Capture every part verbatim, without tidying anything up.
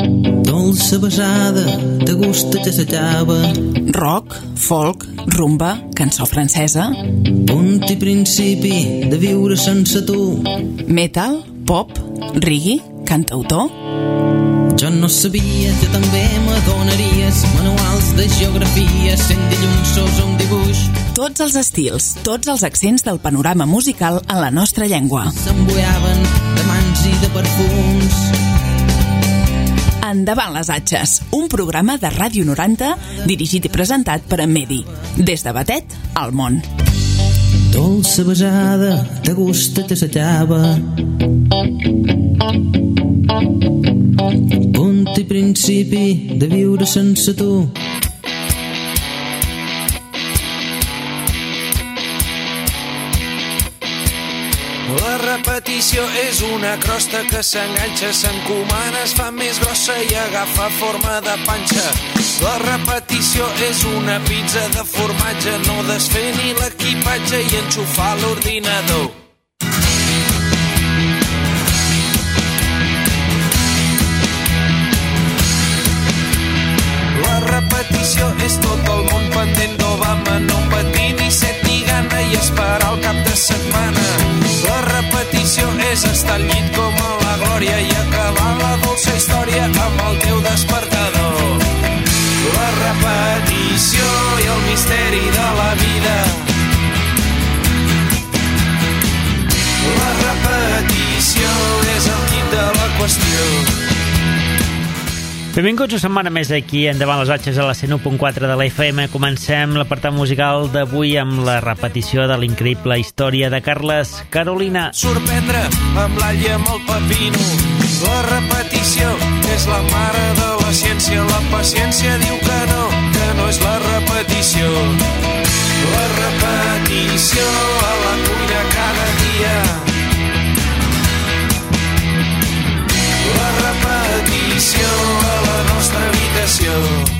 Dolça besada, de gust de s'allava. Rock, folk, rumba, cançó francesa. Punt i principi de viure sense tu. Metal, pop, reggae, cantautor. Jo no sabia que també m'adonaries manuals de geografia, sent dilluns un dibuix. Tots els estils, tots els accents del panorama musical en la nostra llengua. S'embuiaven de mans i de perfums. Endavant les atxes, un programa de Ràdio noranta dirigit i presentat per en Medi. Des de Batet al món. Dolça besada, de gust de s'allava. Punt i principi de viure sense tu. La repetició és una crosta que s'enganxa, s'encomana, es fa més grossa i agafa forma de panxa. La repetició és una pizza de formatge, no desfer ni l'equipatge i enxufar l'ordinador. La repetició és tot el món pendent d'Obama, no patir ni set ni gana i esperar el cap de setmana. La repetició és estar al llit com a la glòria i acabar la dolça història amb el teu despertador. La repetició i el misteri de la vida. La repetició és el quid de la qüestió. Benvinguts una setmana més aquí Endavant les atxes a la cent u punt quatre de la F M. Comencem l'apartat musical d'avui amb la repetició de l'increïble història de Carles Carolina. Sorprendre amb l'all i amb el pepino. La repetició és la mare de la ciència. La paciència diu que no, que no és la repetició. La repetició a la cuina cada dia. La repetició a la nostra habitació.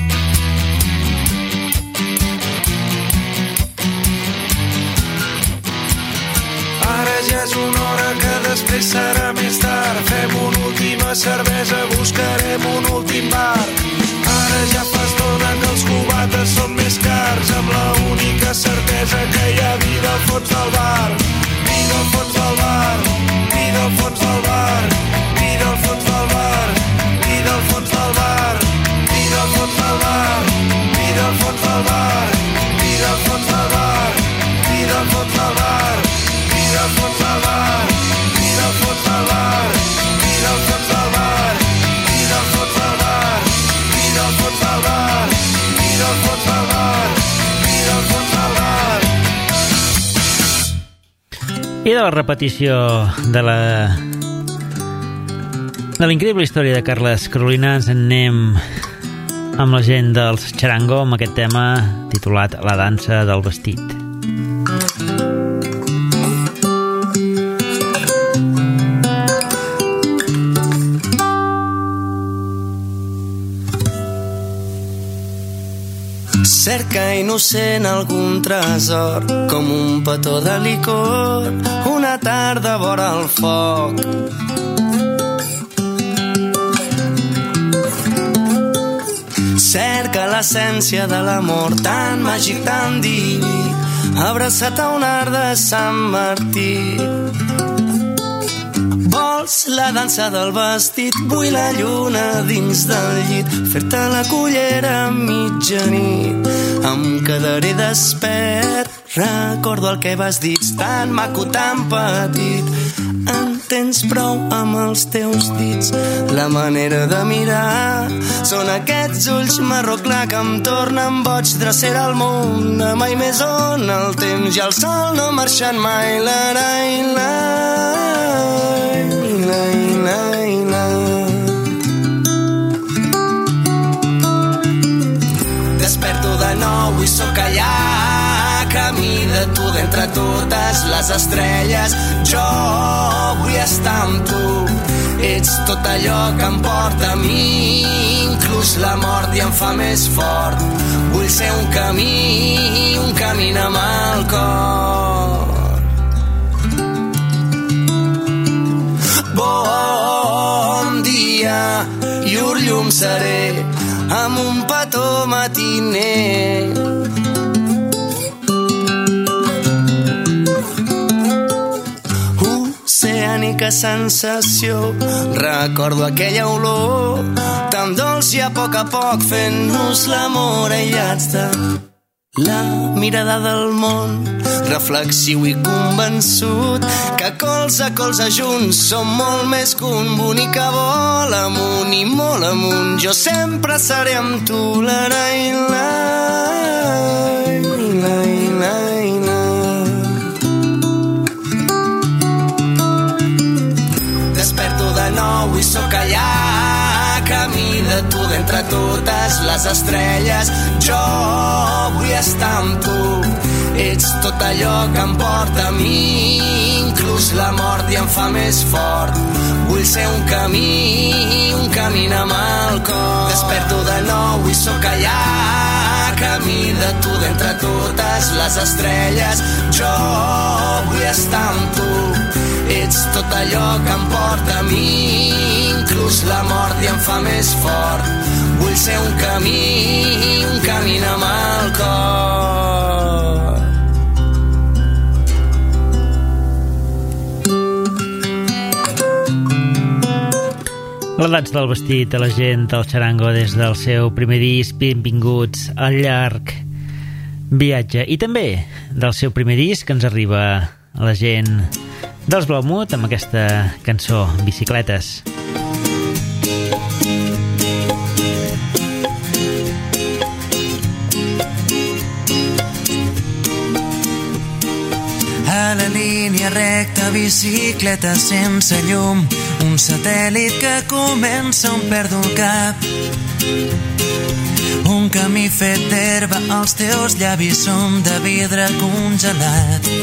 Ara ja és una hora que després serà més tard. Fem una última cervesa, buscarem un últim bar. Ara ja fa estona que els cubates són més cars, amb la única certesa que hi ha vida al fons del bar. Vida al fons del bar, vida al fons del bar, vida al fons del bar, vida al fons del bar, vida al fons del bar, vida al fons del bar, vida al fons del bar, vida al fons del bar, vida al fons del bar, vida al fons del bar, vida al fons del bar, vida al fons del bar, vida al fons del bar, vida al fons del bar, vida al fons del bar. I de la repetició de la de l'increïble història de Carles Carolina ens en anem amb la gent dels Charango amb aquest tema titulat La dansa del vestit. Cerca innocent algun tresor, com un petó de licor, una tarda vora el foc. Cerca l'essència de l'amor tan màgic, tan diví, abraçat a un art de Sant Martí. Vols la dansa del vestit, vull la lluna dins del llit, fer-te la cullera a mitjanit. Em quedaré despert, recordo el que vas dir, tan maco, tan petit. En tens prou amb els teus dits, la manera de mirar són aquests ulls marró clar que em tornen boig. Drecera al món, de mai més on el temps i el sol no marxen mai. La, la, la, la, la, la. Desperto de nou i sóc allà, camí de tu d'entre totes les estrelles. Jo vull estar amb tu, ets tot allò que em porta a mi, inclús la mort i em fa més fort. Vull ser un camí, un camí amb el cor. Bon dia, allà, llur llum seré, amb un petó matiner. Oceànica sensació, recordo aquella olor tan dolç i a poc a poc fent-nos l'amor aïllats de la mirada del món, reflexiu i convençut que colze a colze junts som molt més que un bonic que vol amunt i molt amunt. Jo sempre seré amb tu, la la la la la la. Desperto de nou i sóc allà, camí de tu d'entre totes les estrelles. Jo vull estar amb tu, ets tot allò que em porta a mi, inclús la mort i em fa més fort. Vull ser un camí, un camí amb el cor. Desperto de nou i sóc allà, camí de tu d'entre totes les estrelles. Jo vull estar amb tu, ets tot allò que em porta a mi, inclús la mort i em fa més fort. Vull ser un camí, un camí amb el cor. L'edats del vestit a la gent del Charango des del seu primer disc, Benvinguts al llarg viatge. I també del seu primer disc que ens arriba a la gent dels Blau Mut amb aquesta cançó, Bicicletes. A la línia recta, bicicleta sense llum, un satèl·lit que comença on perdo el cap. Un camí fet d'herba, els teus llavis són de vidre congelat.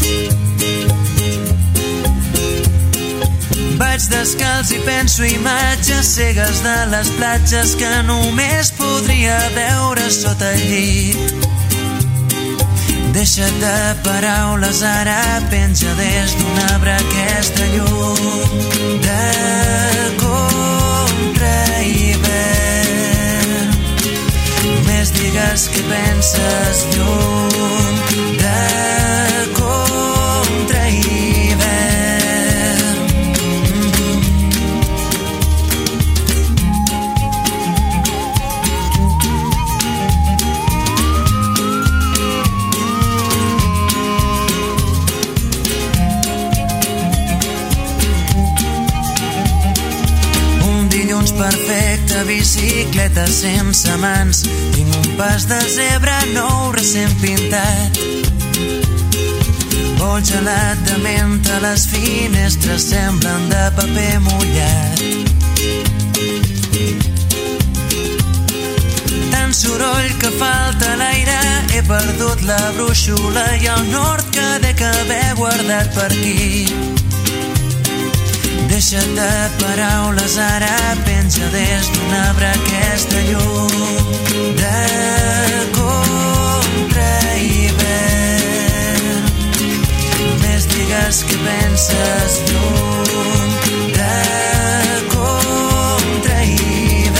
Vaig descalç i penso imatges cegues de les platges que només podria veure sota el llit. Deixa't de paraules, ara penja des d'un arbre aquesta llum de contra hivern. Només digues què penses, llum de contra hivern. Perfecta, bicicleta sense mans, tinc un pas de zebra nou recent pintat. Vol gelat de menta, les finestres semblen de paper mullat. Tant soroll que falta l'aire, he perdut la brúixola i el nord que dec haver guardat per aquí. Deixa't de paraules, ara penja des d'un arbre aquesta llum de contra hivern. Només digues què penses, llum de contra hivern.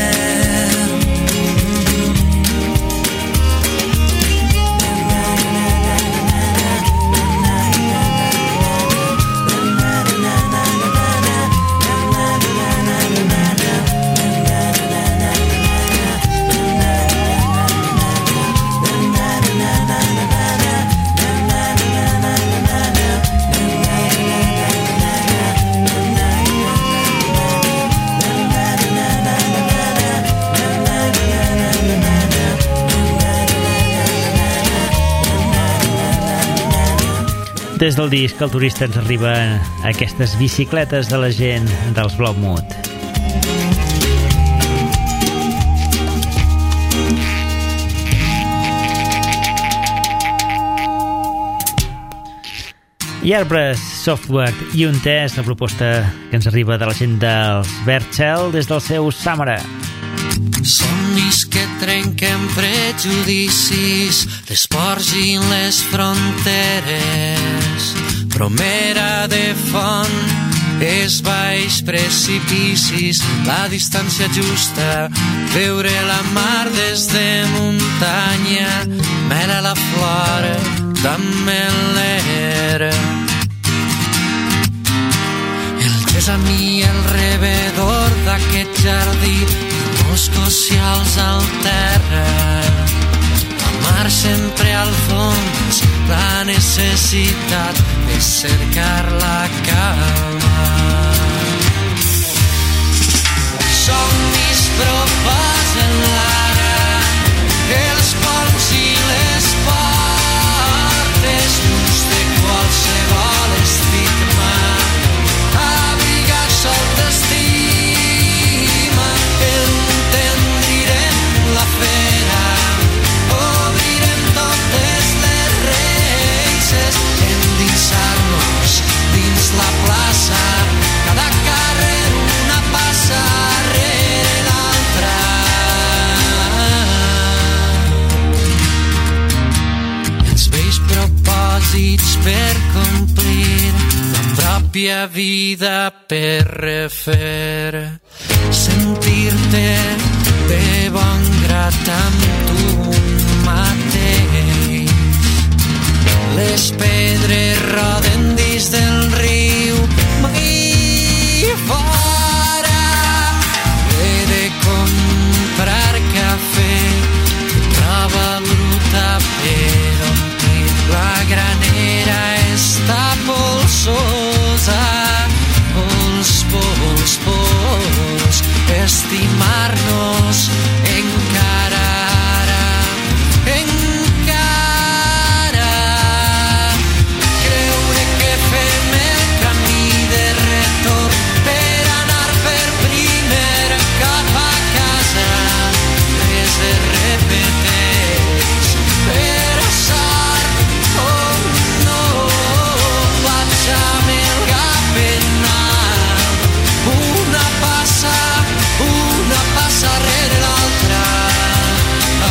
Des del disc El turista ens arriben aquestes bicicletes de la gent dels Blau Mut. I Arbres Software i un test, la proposta que ens arriba de la gent dels Vercel des del seu Sàmara. Somnis que trenquen prejudicis, les ports i les fronteres, bromera de font és baix precipicis, la distància justa, veure la mar des de muntanya, mera la flora d'Amelera. El gessamí al rebedor d'aquest jardí, boscos i als al terra, la mar sempre al fons, la necessitat de cercar la calma. Somnis proposen l'ara, els pols i les portes, lluny de qualsevol estigma, abrigar sol d'estima, entendrirem la fera, obrirem totes les reixes, endinsar-nos dins la plaça, cada carrer una passa rere l'altra. Els vells propòsits per complir, la pròpia vida per refer, sentir-te de bon grat amb tu mateix. Les pedres roden dins del riu, mai fora. He de comprar cafè, troba bruta per omplir. La granera està polsosa, pols, pols, pols. Estimar-nos encara ara, encara. Creure que fem el camí de retorn per anar per primer cap a casa. Res es repeteix, però sort, oh no, vaig amb el cap en alt. Una passa, una passa rere l'altra. Ah,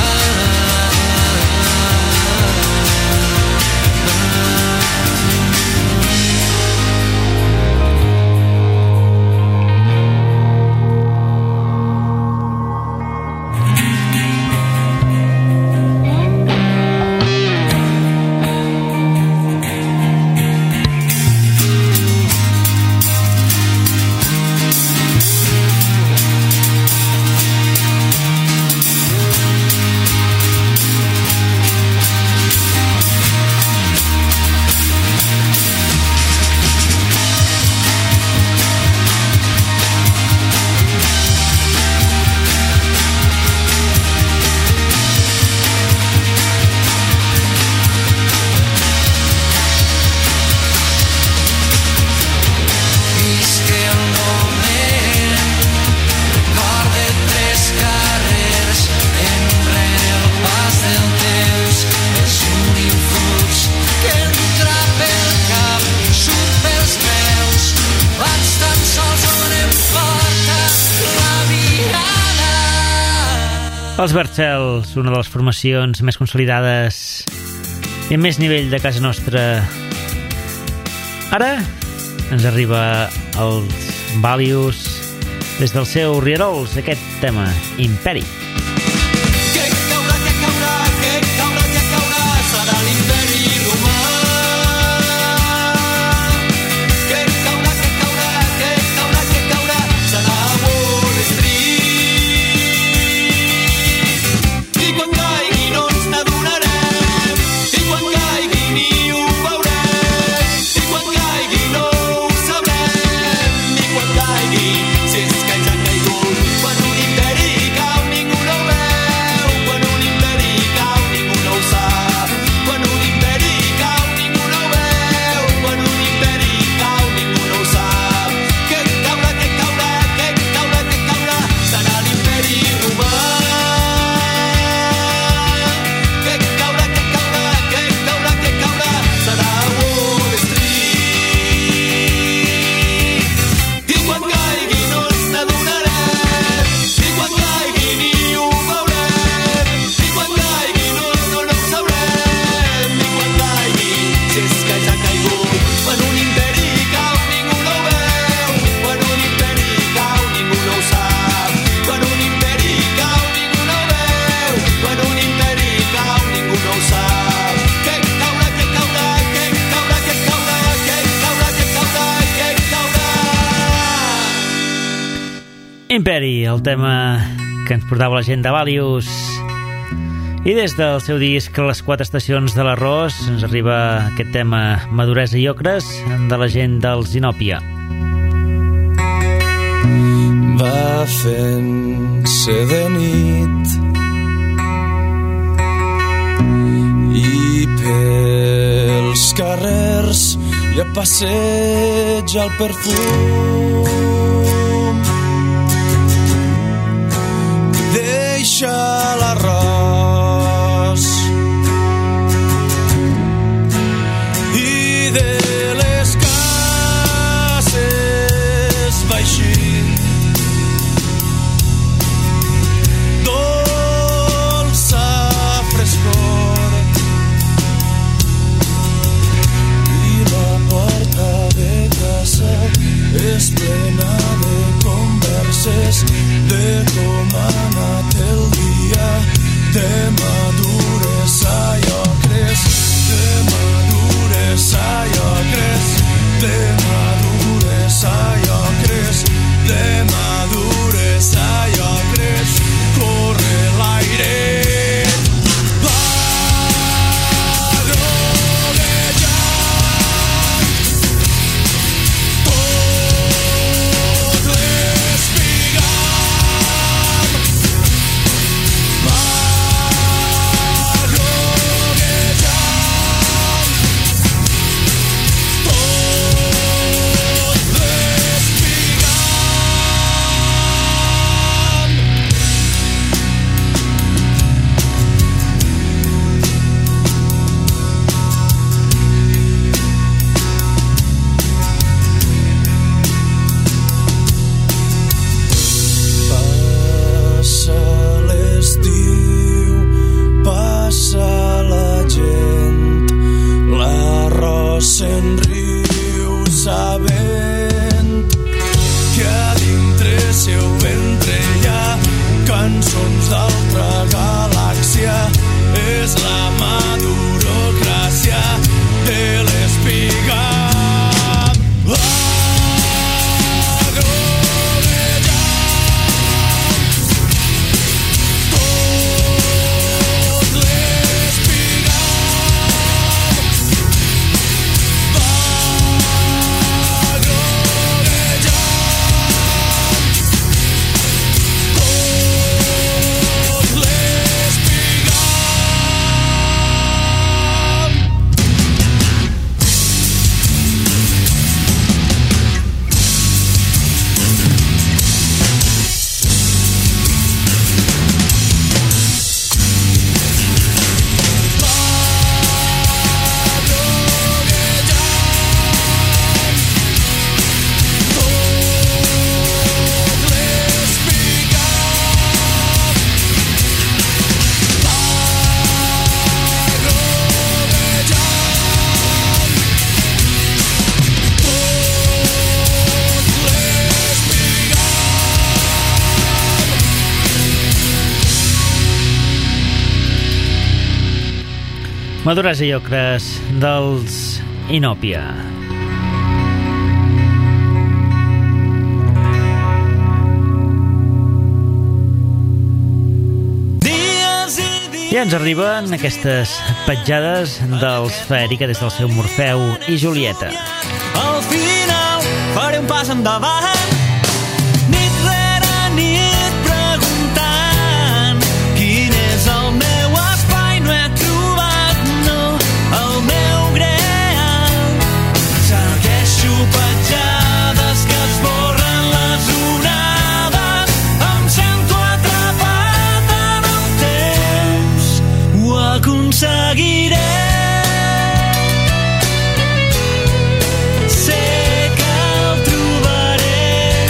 visque el moment, recorde tres carrers enrere el pas del temps. És un influx que entra pel cap, surt pels peus, vaig tan sols on em porta la mirada. Els Bertels, una de les formacions més consolidades i amb més nivell de casa nostra. Ara ens arriba els Valius des del seu Rierols, aquest tema, Imperi. Què caurà, què caurà, què caurà, què caurà, serà l'imperi romà. Què caurà, què caurà, què caurà, què caurà, serà Wall Street. I quan caigui no ens n'adonarem, i quan caigui ni ho veurem, i quan caigui no ho sabrem, i quan caigui, si és que ja ha caigut, quan un imperi cau ningú no ho Imperi, el tema que ens portava la gent de Valius. I des del seu disc Les quatre estacions de l'arròs ens arriba aquest tema Maduresa i ocres de la gent dels Inòpia. Va fent-se de nit i pels carrers ja passeja el perfum. Deixa l'arròs i de les cases baixint dolça frescor i la porta de casa és plena de converses de com ha anat el dia, de maduresa i ocres, de maduresa i ocres, de maduresa i ocres, de maduresa i ocres, corre l'aire. Se'n riu sabent que a dintre seu ventre hi ha cançons d'altra galàxia. És la madurocràcia de l'espiga. Maduresa i ocres dels Inòpia. I ens arriben aquestes petjades dels Fèrica des del seu Morfeu i Julieta. Al final faré un pas endavant, nit rere nit preguntant quin és el meu espai. No he trobat, no, el meu greal. Segueixo petjades que esborren les onades. Em sento atrapat en el temps. Ho aconseguiré. Sé que el trobaré.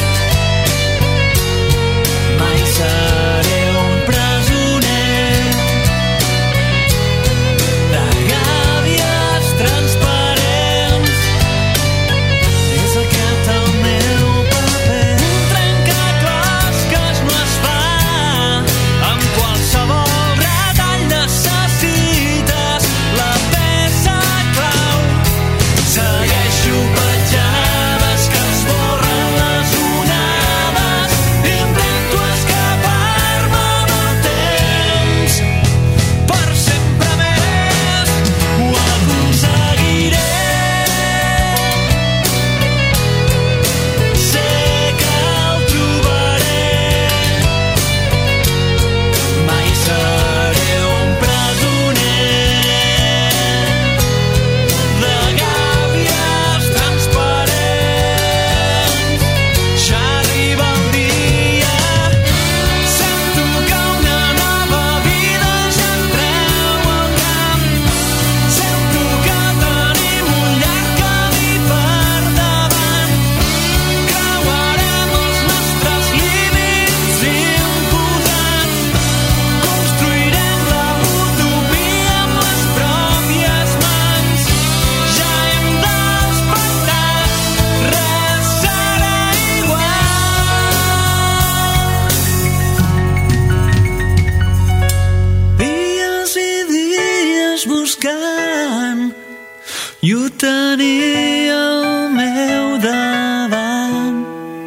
tenir al meu davant.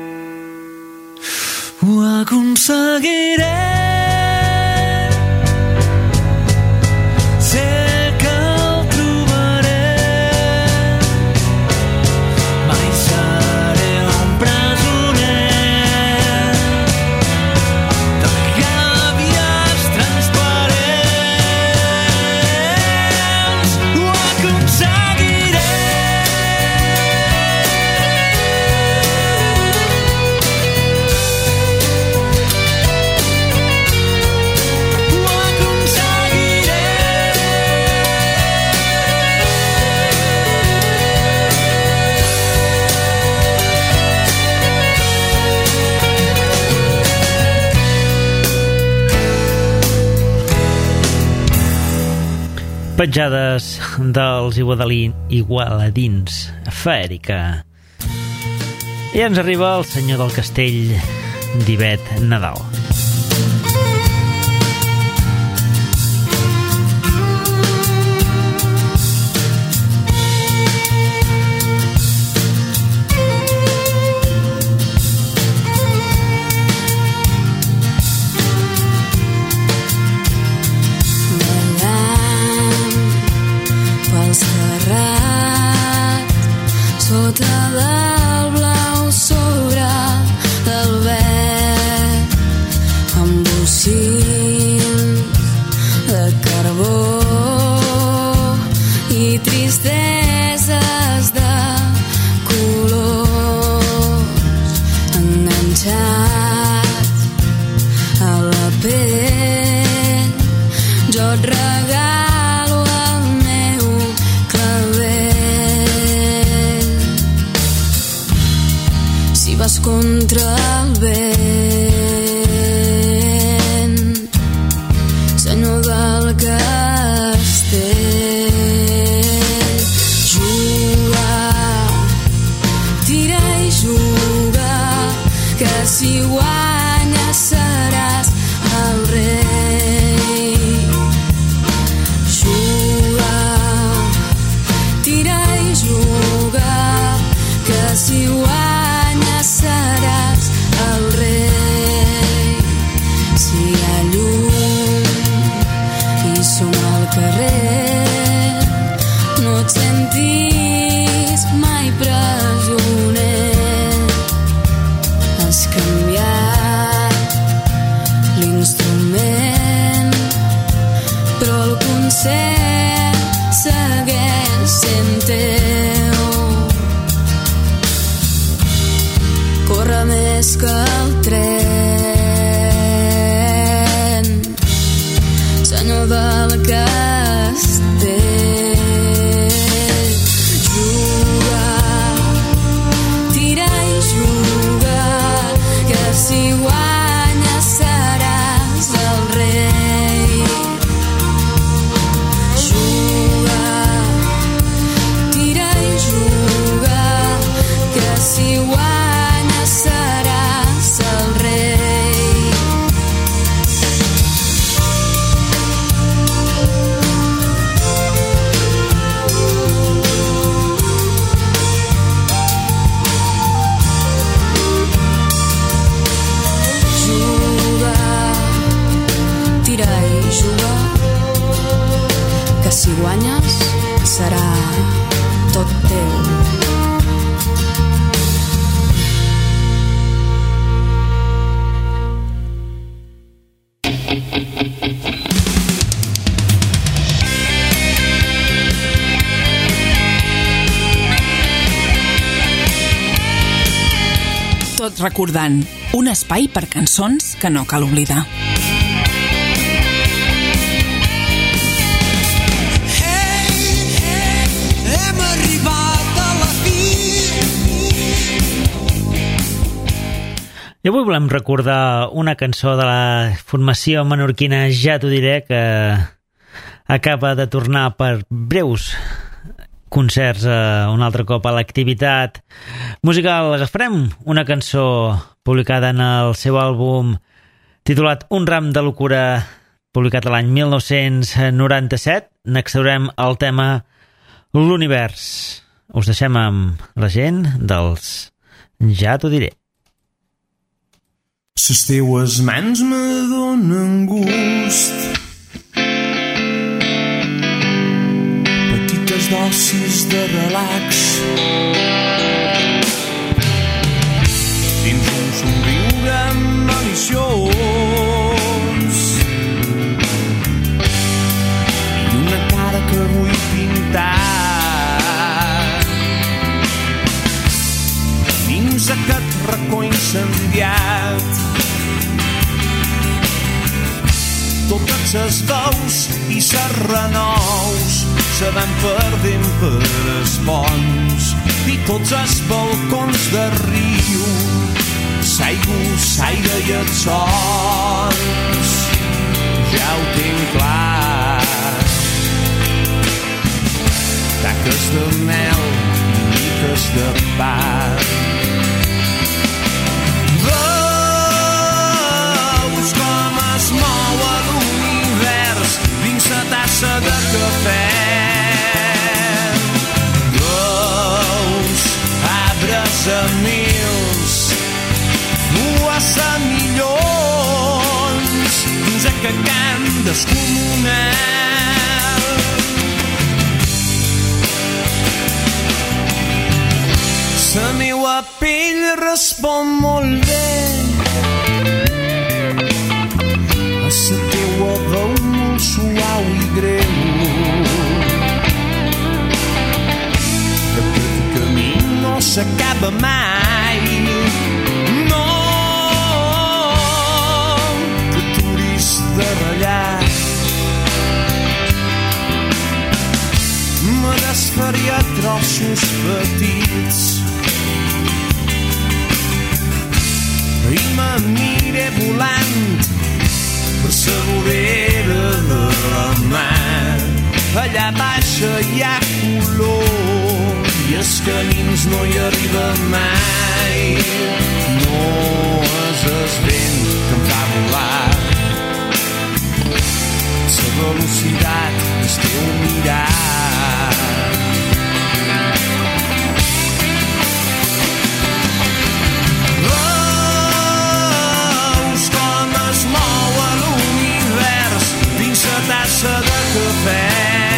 Ho aconseguiré. Sé que el trobaré. Mai seré un presoner de gàbies transparents. Ho aconseguiré. Petjades dels iguadalin, igualadins, Fèrica. I ens arriba el senyor del castell d'Ivet Nadal. Sota del blau sobre del verd, amb bocins de carbó i tristeses de colors enganxats a la pell. Jo et regalo el meu clavell. Si vas contra el vent, senyor del castell, juga, tira i juga, que si guanyes seràs el rei. Juga, tira i juga, que si guanyes seràs el rei. Si hi ha llum i som al carrer, no et sentis mai presoner. Has canviat l'instrument, però el concert segueix sent teu. Corre més que el tren, senyor del castell. Juga, tira i juga, que si guanyes seràs el rei. Juga, tira i juga, que si guanyes seràs el rei. Juga, tira i juga, que si guanyes serà tot teu. Tot recordant, un espai per cançons que no cal oblidar. Hem arribat a la fi. I avui volem recordar una cançó de la formació menorquina Ja t'ho diré, que acaba de tornar per breus concerts eh, un altre cop a l'activitat musical. Agafarem una cançó publicada en el seu àlbum titulat Un ram de locura, publicat l'any mil nou-cents noranta-set. N'extraurem el tema l'univers. Us deixem amb la gent dels Ja t'ho diré. Les teues mans me donen gust, petites dosis de relax, dins un somriure maliciós i una cara que vull pintar dins aquest racó incendiat. Totes les veus i les renous se van perdent per els ponts i tots els balcons de riu, l'aigua, l'aire i els sons. Ja ho tinc clar. Taques de mel i miques de pa. Veus com es mou l'univers dins la tassa de cafè. Veus arbres a mils, fues a milions dins aquest camp descomunal. La meua pell respon molt bé a la teua veu molt suau i greu. Aquest camí no s'acaba mai, no, que t'hauries de ratllar. Me desfaria a trossos petits i m'aniré volant per la vorera de la mar. Allà baix hi ha color i els camins no hi arriben mai. No és el vent que em fa volar, la velocitat del teu mirar. Tassa de cafè.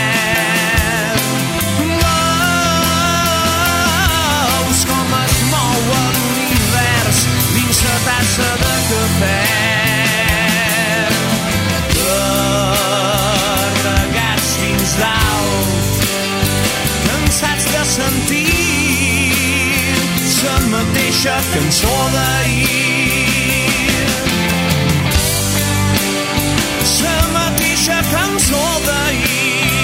Veus com es mou l'univers dins la tassa de cafè. Carregats fins dalt, cansats de sentir la mateixa cançó d'ahir. La mateixa cançó d'ahir.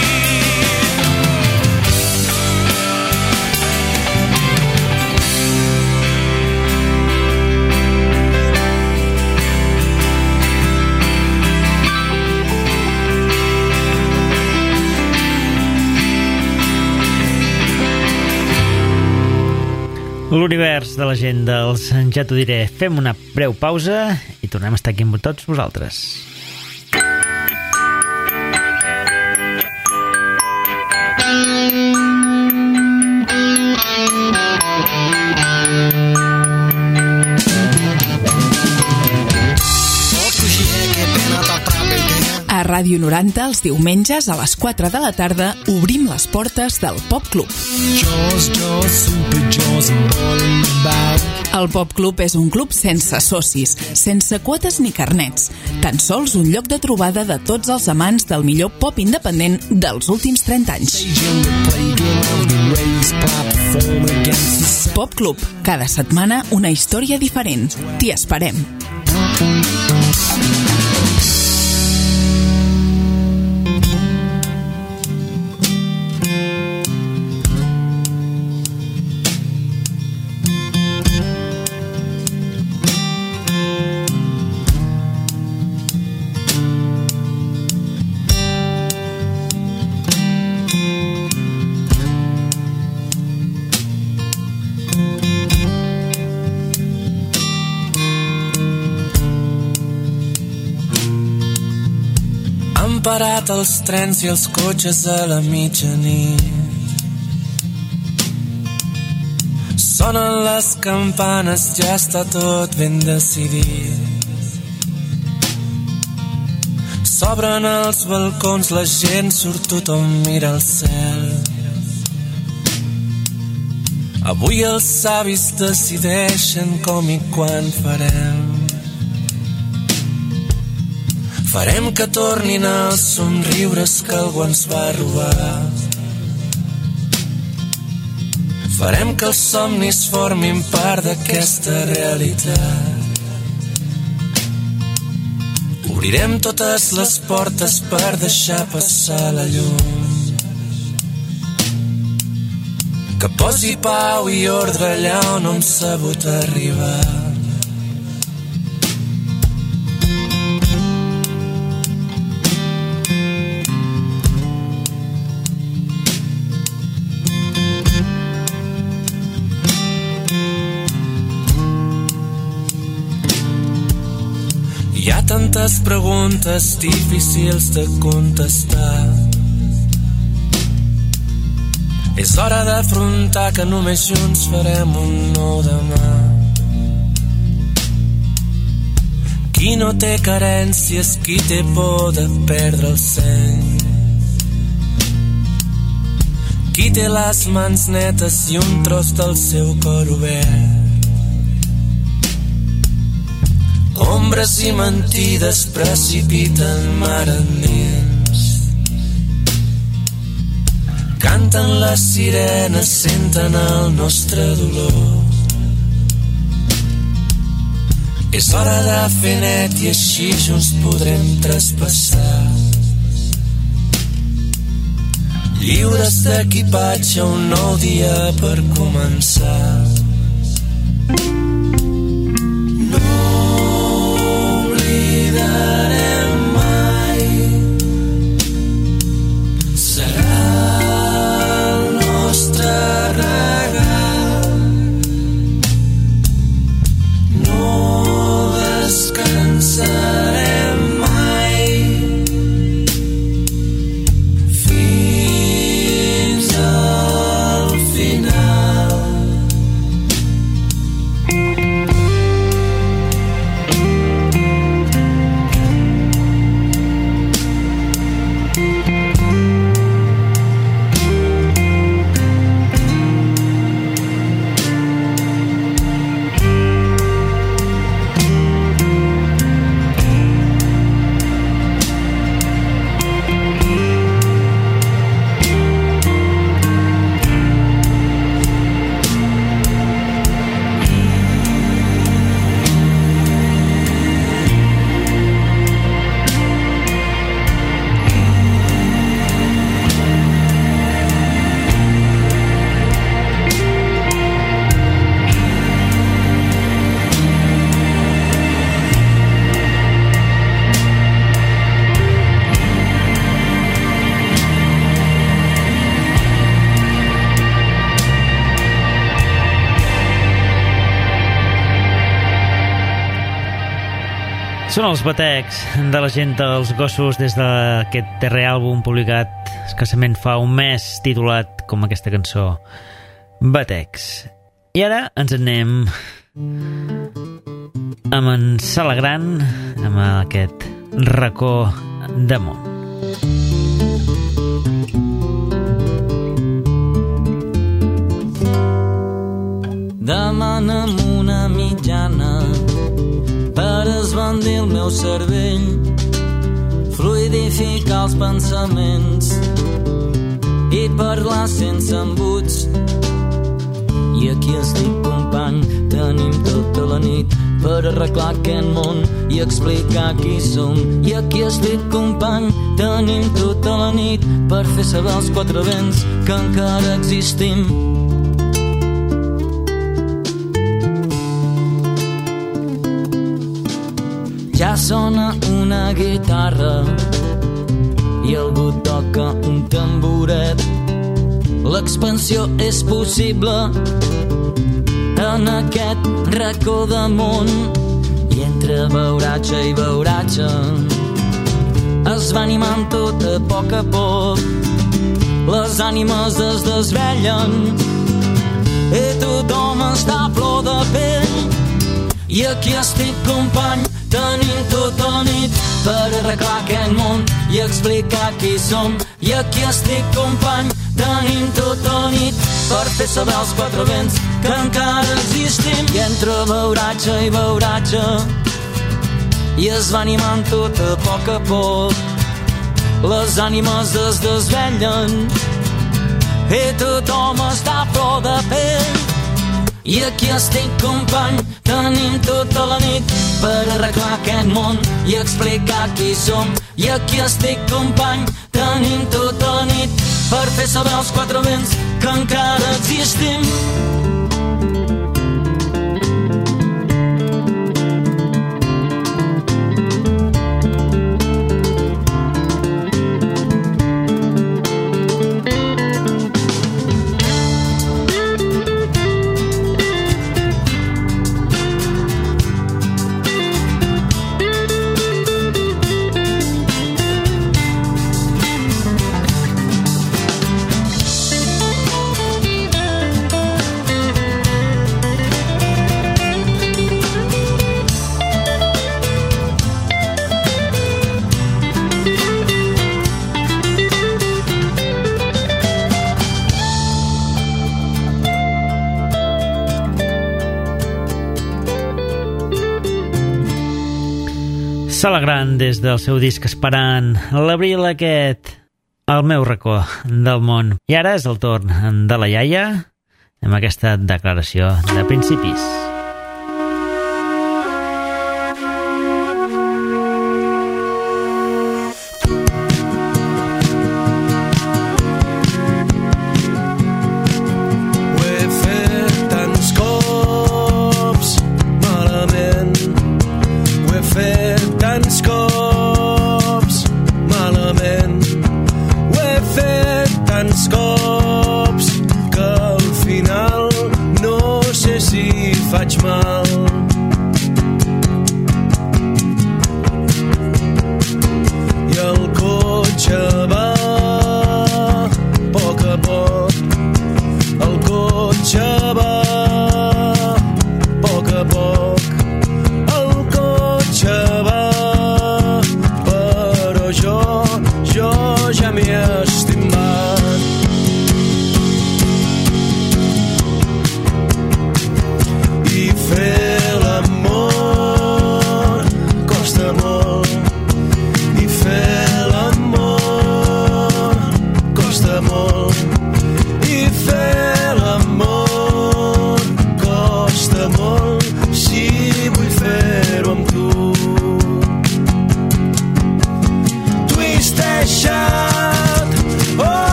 L'univers de la gent dels Ja t'ho diré. Fem una breu pausa i tornem a estar aquí amb tots vosaltres. A Ràdio noranta, els diumenges a les quatre de la tarda, obrim les portes del Pop Club. El Pop Club és un club sense socis, sense quotes ni carnets, tan sols un lloc de trobada de tots els amants del millor pop independent dels últims trenta anys. Pop Club, cada setmana una història diferent. T'hi esperem. parat els trens i els cotxes a la mitjanit. Sonen les campanes, ja està tot ben decidit. S'obren els balcons, la gent surt, tothom mira el cel. Avui els savis decideixen com i quan farem. Farem que tornin els somriures que algú ens va robar. Farem que els somnis formin part d'aquesta realitat. Obrirem totes les portes per deixar passar la llum, que posi pau i ordre allà on hem sabut arribar. Hi ha tantes preguntes difícils de contestar. És hora d'afrontar que només junts farem un nou demà. Qui no té carències, qui té por de perdre el seny, qui té les mans netes i un tros del seu cor obert. Ombres i mentides precipiten mar endins. Canten les sirenes, senten el nostre dolor. És hora de fer net i així junts podrem traspassar. Lliures d'equipatge, un nou dia per començar. Són els batecs de la gent dels gossos des d'aquest darrer àlbum publicat escassament fa un mes, titulat com aquesta cançó, Batecs. I ara ens anem amb en Salagran, amb aquest racó de món. Demana'm una mitjana per esbandir el meu cervell, fluidificar els pensaments i parlar sense embuts. I aquí estic, company, tenim tota la nit per arreglar aquest món i explicar qui som. I aquí estic, company, tenim tota la nit per fer saber als quatre vents que encara existim. Ja sona una guitarra i algú toca un tamboret. L'expansió és possible en aquest racó de món. I entre beuratge i beuratge es va animant tot a poc a poc. Les ànimes es desvellen i tothom està a flor de pell. I aquí estic, company, tenim tota la nit per arreglar aquest món i explicar qui som. I aquí estic, company, tenim tota la nit per fer saber als quatre vents que encara existim. I entre beuratge i beuratge i es va animant tot a poc a poc, les ànimes es desvellen i tothom està a flor de pell. I aquí estic, company, tenim tota la nit per arreglar aquest món i explicar qui som. I aquí estic, company, tenim tota la nit per fer saber als quatre vents que encara existim. Sala Gran, des del seu disc Esperant, l'abril aquest, el meu racó del món. I ara és el torn de la iaia amb aquesta declaració de principis.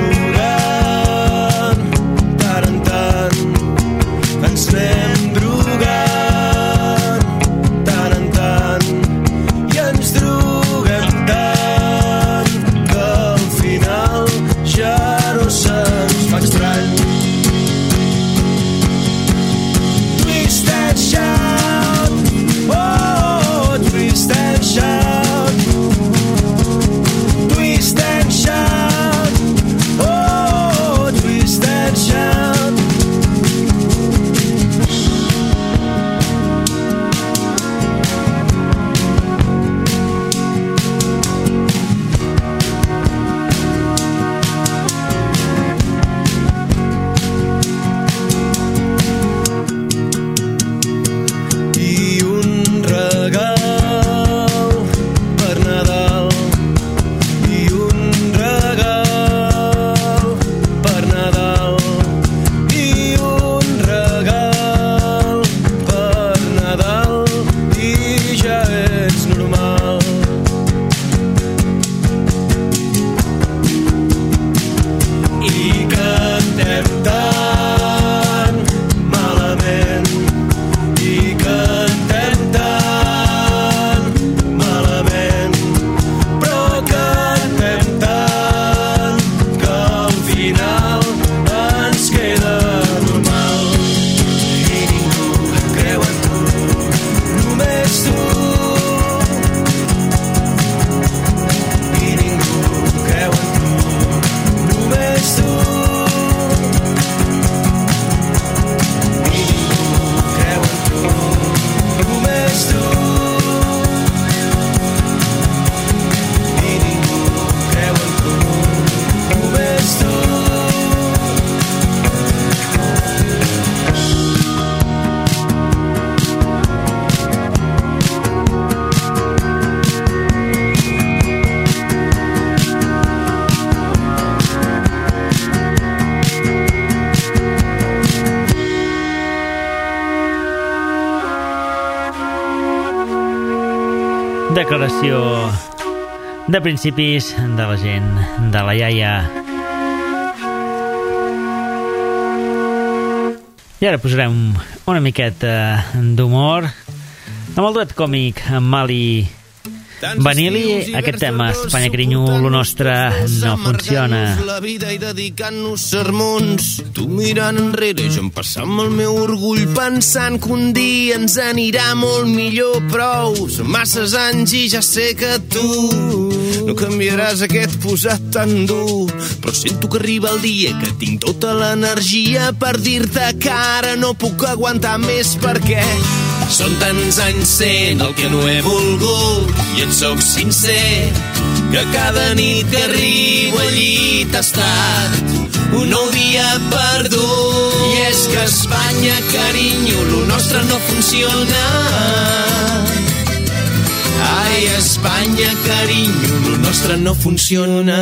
Ens anem drogant ens queda normal. I ningú creu en tu, només tu. I ningú creu en tu, només tu. I ningú creu en tu, només tu. Declaració de principis de la gent, de la iaia. I ara posarem una miqueta d'humor amb el duet còmic Mali Vanilli. Aquest tema, Espanya carinyo, lo nostre no funciona. La vida i dedicant-nos sermons, tu mirant enrere, jo empassant el meu orgull, pensant que un dia ens anirà molt millor. Prou, són masses anys i ja sé que tu no canviaràs aquest posat tan dur, però sento que arriba el dia que tinc tota l'energia per dir-te que ara no puc aguantar més, perquè són tants anys sent el que no he volgut i et soc sincer que cada nit que arribo al llit ha estat un nou dia perdut. I és que Espanya, carinyo, lo nostre no funciona. Ai, Espanya, carinyo, lo nostre no funciona.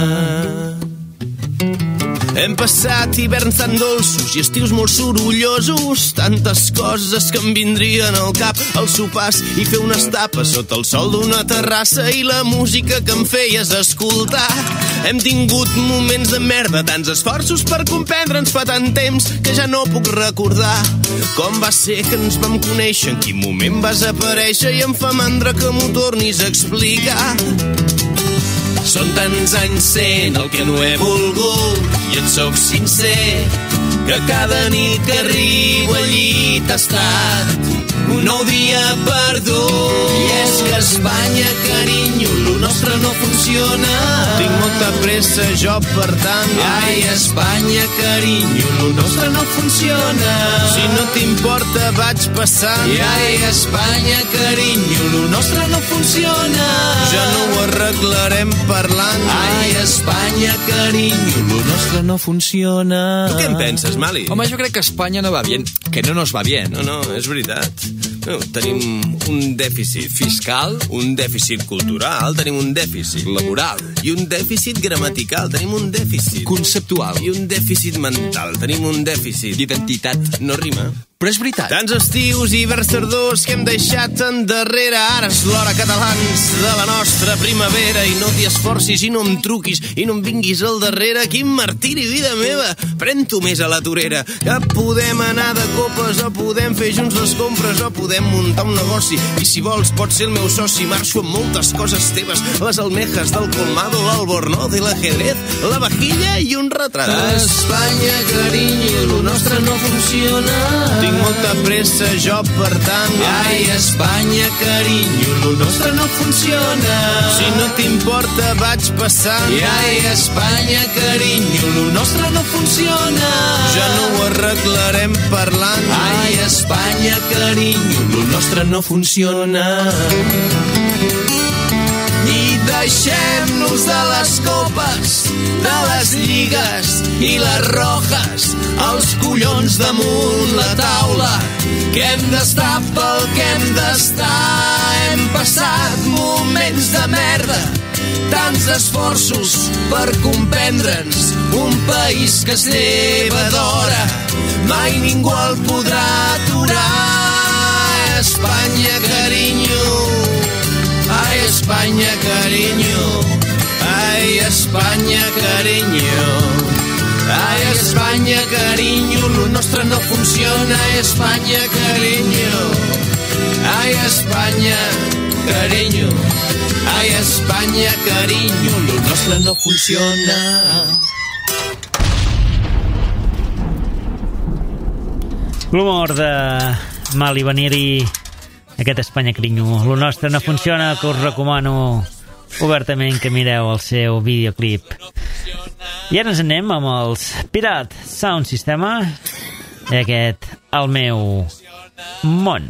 Hem passat hiverns tan dolços i estius molt sorollosos, tantes coses que em vindrien al cap, els sopars i fer unes tapes sota el sol d'una terrassa i la música que em feies escoltar. Hem tingut moments de merda, tants esforços per comprendre'ns fa tant temps que ja no puc recordar com va ser que ens vam conèixer, en quin moment vas aparèixer, i em fa mandra que m'ho tornis a explicar. Són tants anys sent el que no he volgut i et soc sincer que cada nit que arribo al llit ha estat un nou dia perdut. I és que Espanya, carinyo, lo nostre no funciona. Tinc molta pressa jo, per tant. Ai, Espanya, carinyo, lo nostre no funciona. Si no t'importa vaig passant. I ai, Espanya, carinyo, lo nostre no funciona. Ja no ho arreglarem parlant. Ai, Espanya, carinyo, lo nostre no funciona. Tu què en penses, Mali? Home, jo crec que Espanya no va bien, que no nos va bien. No, no, és veritat. No, tenim un dèficit fiscal, un dèficit cultural, tenim un dèficit laboral i un dèficit gramatical, tenim un dèficit conceptual i un dèficit mental, tenim un dèficit d'identitat. No rima. Però és veritat. Tants estius i hiverns tardors que hem deixat endarrere, ara és l'hora, catalans, de la nostra primavera, i no t'hi esforcis i no em truquis i no em vinguis al darrere. Quin martiri, vida meva, pren-t'ho més a la torera, que podem anar de copes o podem fer junts les compres o podem muntar un negoci, i si vols pots ser el meu soci. Marxo amb moltes coses teves, les almejas del colmado, l'albornoz i l'ajedrez, la vajilla i un retrat. Espanya, carinyo, lo nostre no funciona. Tinc molta pressa jo, per tant. Ai, Espanya, carinyo, lo nostre no funciona. Si no t'importa vaig passant. I ai, Espanya, carinyo, lo nostre no funciona. Ja no ho arreglarem parlant. Ai, Espanya, carinyo, lo nostre no funciona. I deixem-nos de les copes, de les lligues i les rojes, els collons damunt la taula, que hem d'estar pel que hem d'estar. Hem passat moments de merda, tants esforços per comprendre'ns, un país que es lleva d'hora, mai ningú el podrà aturar. Espanya, carinyo, ai, Espanya, carinyo, ai, Espanya, carinyo, ai, Espanya, carinyo, lo nostre no funciona. Espanya, carinyo, ai, Espanya, carinyo, ai, Espanya, carinyo, lo nostre no funciona. L'humor de Mali Vanilli, aquest Espanya Crinyo. Lo nostre no funciona, que us recomano obertament que mireu el seu videoclip. I ara ens anem amb els Pirate Sound Systema i aquest El meu món.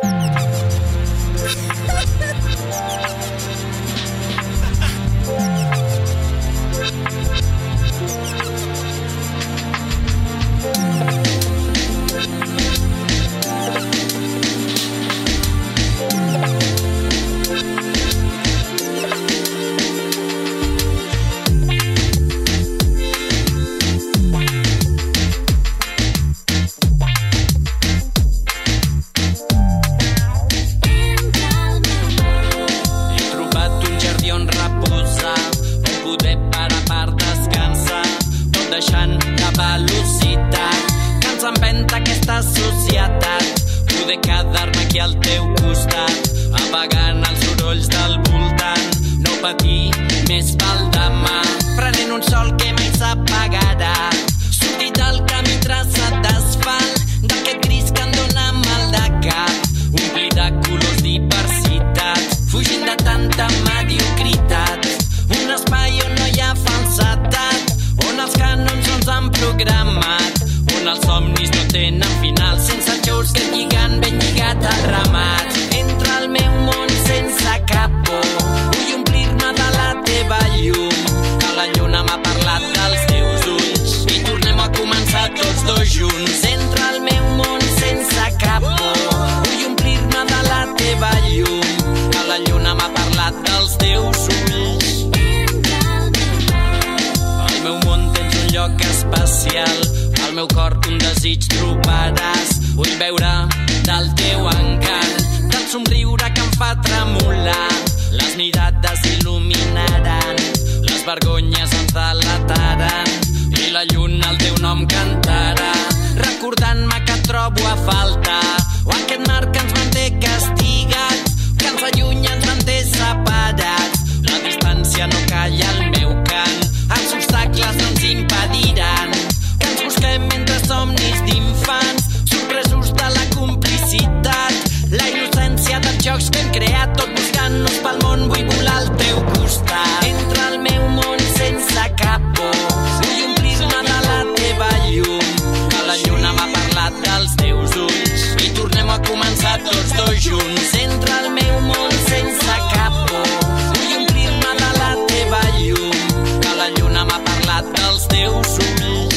Societat, poder quedar-me aquí al teu costat, apagant els sorolls del voltant, no patir més pel demà, prenent un sol que mai s'apagarà, sortir del camí traçat d'asfalt, d'aquest gris que em dóna mal de cap, omplir de colors diversitat, fugint de tanta mediocritat, un espai on no hi ha falsedat, on els canons no ens han programat, on els somnis no tenen final, sense xous que lliguen ben lligat al ramat. Entra al meu món sense cap por, vull omplir-me de la teva llum, que la lluna m'ha parlat dels teus ulls i tornem a començar tots dos junts. Entra al meu món sense cap por, vull omplir-me de la teva llum, que la lluna m'ha parlat dels teus ulls. Al meu món tens un lloc especial, al meu cor un desig trobaràs, vull veure del teu encant, del somriure que em fa tremolar, les mirades il·luminaran, les vergonyes ens delataran, i la lluna el teu nom cantarà, recordant-me que et trobo a faltar, o aquest mar que ens manté castigats, que ens allunya, ens manté separats, la distància no calla al meu cant, els obstacles no ens impediran, busquem entre somnis d'infants, sorpresos de la complicitat, la innocència dels jocs que hem creat, tot buscant-nos pel món, vull volar al teu costat. Entra al meu món sense cap por, vull omplir-me de la teva llum, que la lluna m'ha parlat dels teus ulls i tornem a començar tots dos junts. Entra al meu món sense cap por, vull omplir-me de la teva llum, que la lluna m'ha parlat dels teus ulls.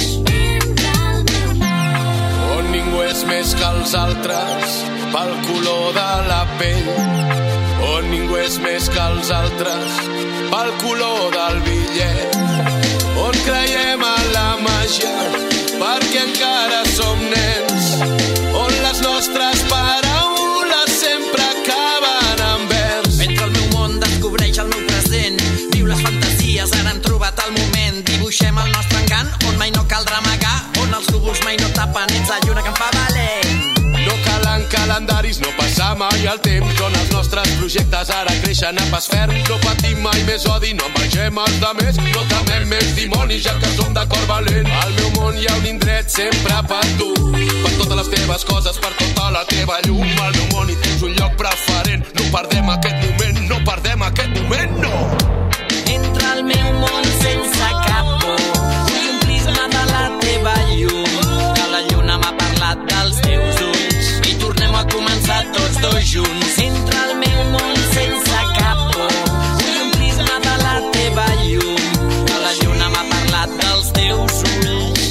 Ningú és més que els altres pel color de la pell, on ningú és més que els altres pel color del bitllet, on creiem en la màgia perquè encara som nens, on les nostres paraules sempre acaben en vers. Entra al meu món, descobreix el meu present, viu les fantasies, ara hem trobat el moment, dibuixem el nostre engant on mai no caldrà amagar, on els núvols mai no tapen, ets la lluna que em fa valent. No calen calendaris, no passa mai el temps, on els nostres projectes ara creixen a pas ferm, no patim mai més odi, no envegem els demés, no temem més dimonis ja que som de cor valent. Al meu món hi ha un indret sempre per tu, per totes les teves coses, per tota la teva llum. Al meu món hi tens un lloc preferent, no perdem aquest moment, no perdem aquest moment, no! Entra al meu món sense cap por, vull omplir-me de la teva llum, que la lluna m'ha parlat dels teus ulls i tornem a començar tots dos junts. Entra al meu món sense cap por, vull omplir-me de la teva llum, que la lluna m'ha parlat dels teus ulls.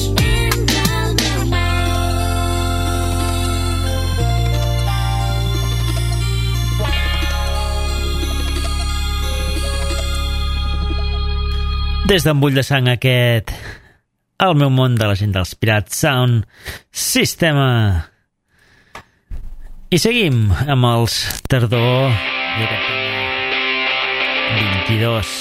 Des d'en Bull de Sang aquest El meu món de la gent dels Pirate Sound Systema. I seguim amb els Tardor i aquest vint-i-dos.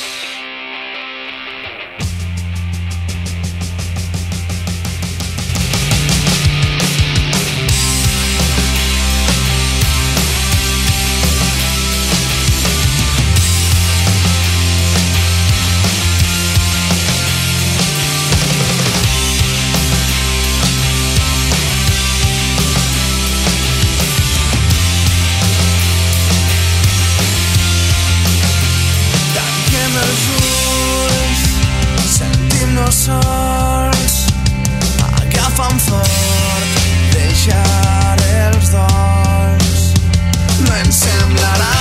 fan fort, deixaré els dols. No ens semblarà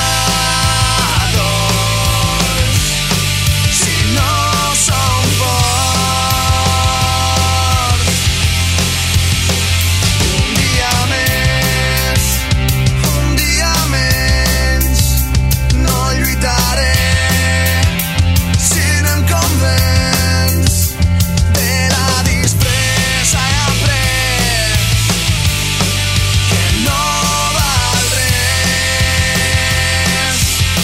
dolç si no som forts. Un dia més, un dia menys, no lluitaré si no em convenç. De la dispressa he après que no val res.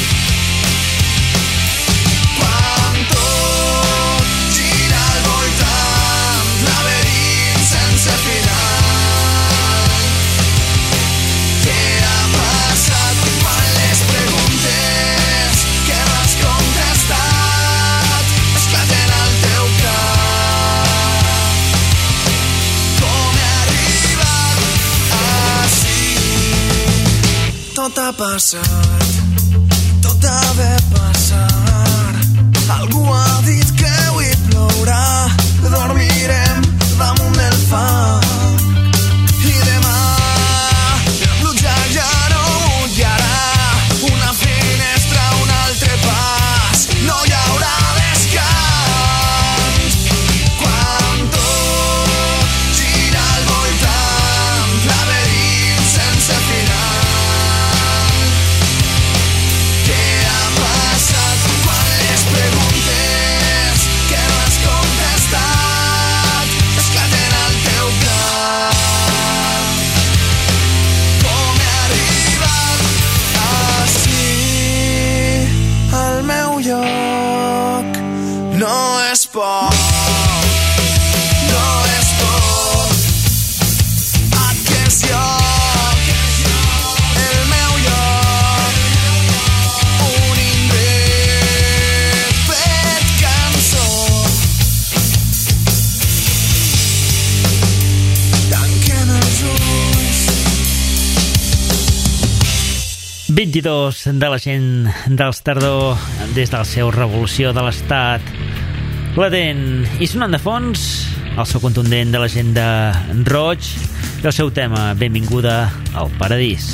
Quan tot gira al voltant, laberint sense final. Què ha passat quan les preguntes que m'has contestat esclaten al teu cap? Com he arribat ací? Tot ha passat, tot ha de passar. Algú ha dit que avui plourà, dormirem damunt del fang. I demà la pluja ja no mullarà. Una finestra, un altre pas, no hi haurà descans. Quan tot gira al voltant, laberint sense final. Què ha passat quan les preguntes que no has contestat esclaten al teu cap? Com he arribat ací? El meu lloc no és poc, no és poc. Aquest lloc, el meu lloc, un indret fet cançó. Tanquem els ulls. vint-i-dos de la gent dels Tardor des del seu Revolució de l'Estat latent i sonant de fons el so contundent de la gent de Roig i el seu tema Benvinguda al Paradís.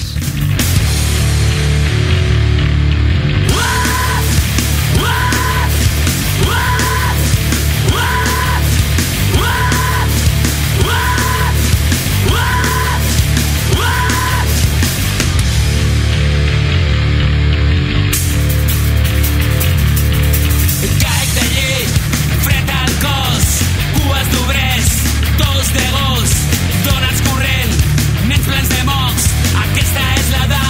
Caic de llit, fred al cos, cues d'obrers, tos de gos, dones corrent, nens plens de mocs. Aquesta és l'edat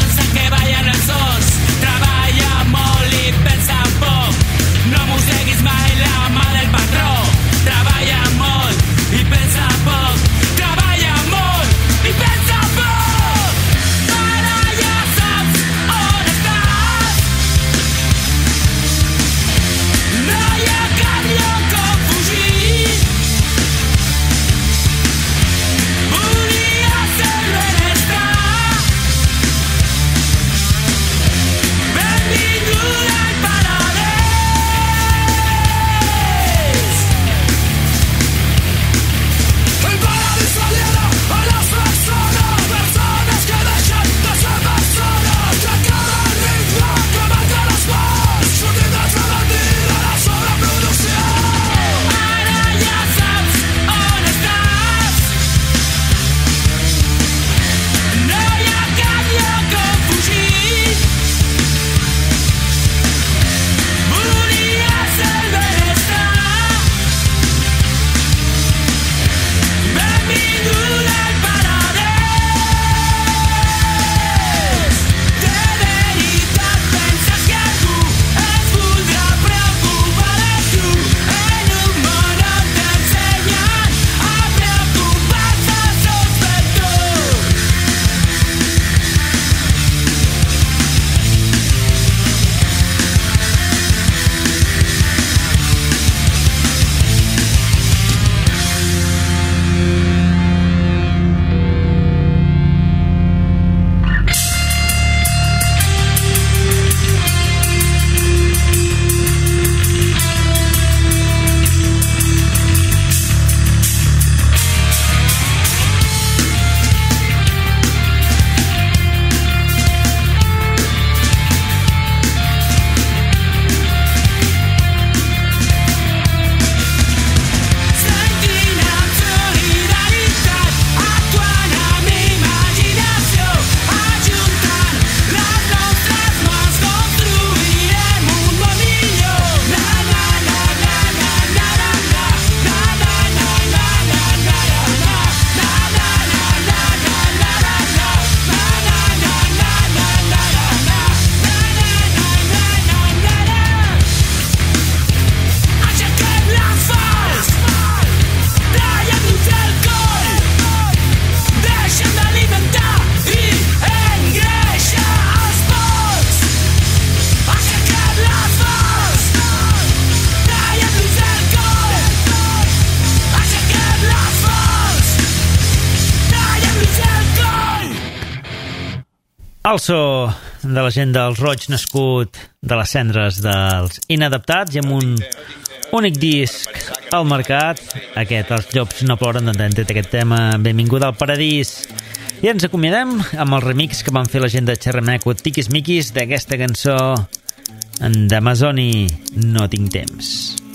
El so de la gent dels Roig, nascut de les cendres dels Inadaptats, i amb un únic disc al mercat, aquest, Els llops no ploren, d'entendre aquest tema, Benvinguda al Paradís. I ens acomiadem amb el remix que van fer la gent de Xerrameco Tiquis Miquis d'aquesta cançó d'Amazoni, No tinc temps.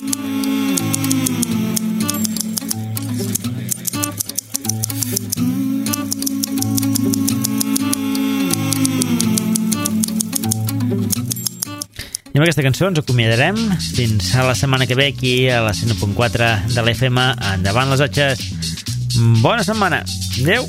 I amb aquesta cançó ens acomiadarem fins a la setmana que ve aquí a la cent u punt quatre de l'F M. Endavant les otxes. Bona setmana. Adéu.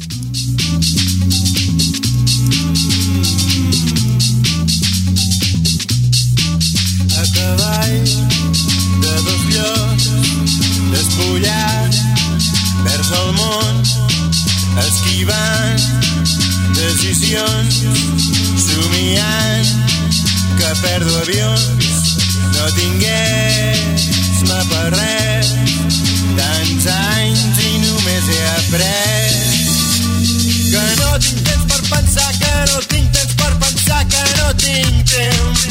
A cavall de dos llocs despullat vers el món, esquivant decisions, somiant que perdo avions. No tingués-me per res tants anys i només he après que no tinc temps per pensar, que no tinc temps per pensar, que no tinc temps,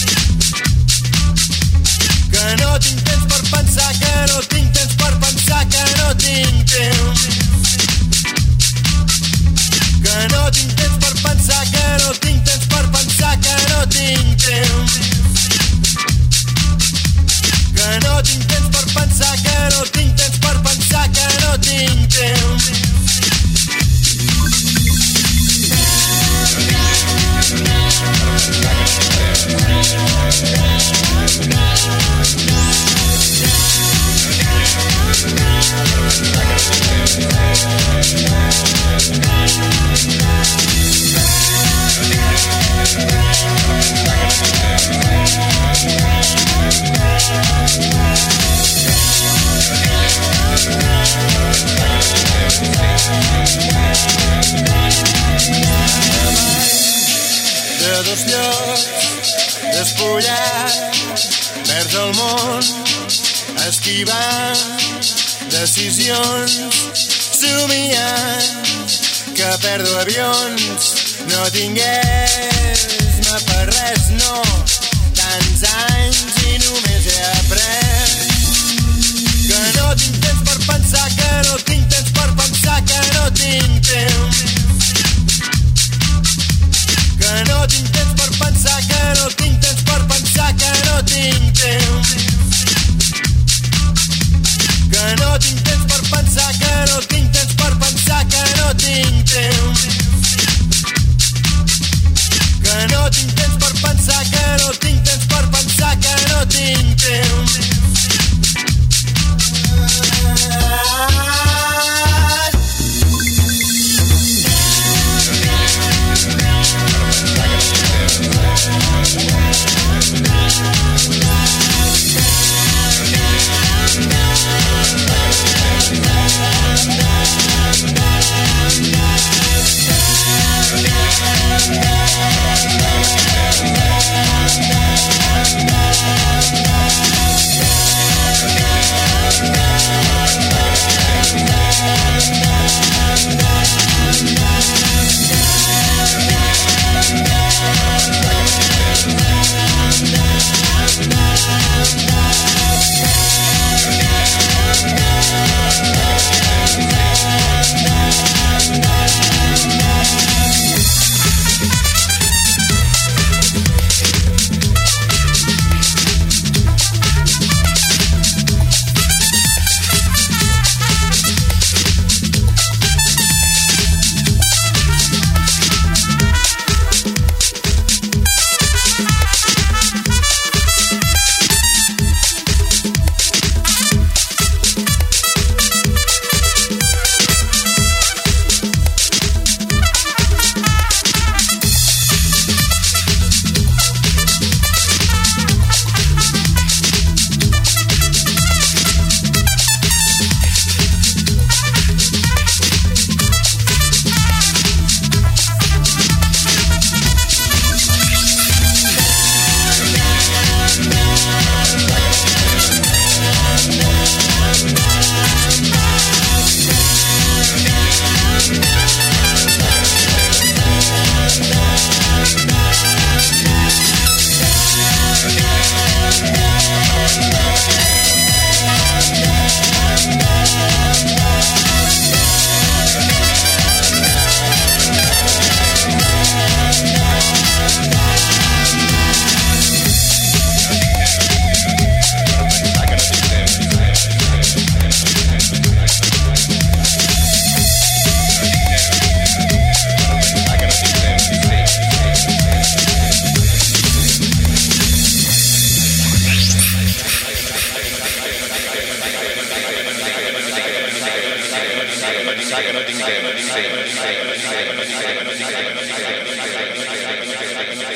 que no tinc temps per pensar, que no tinc temps per pensar, que no tinc temps, que no tinc temps per pensar, que no tinc temps per pensar, que no tinc temps, que no tinc temps per pensar, que no tinc temps per pensar, que no tinc temps. De dos llocs despullat vers el món, esquivant decisions, somiant que perdo avions. No tingués-me per res, no, tants anys i només he après que no tinc temps per pensar, que no tinc temps per pensar, que no tinc temps, que no tinc temps per pensar, que no tinc temps per pensar, que no tinc temps, que no tinc temps per pensar, que no tinc temps per pensar, que no tinc temps, que no tinc temps per pensar, que no tinc temps per pensar, que no tinc temps. We'll be right back. pensar que no tinc temps.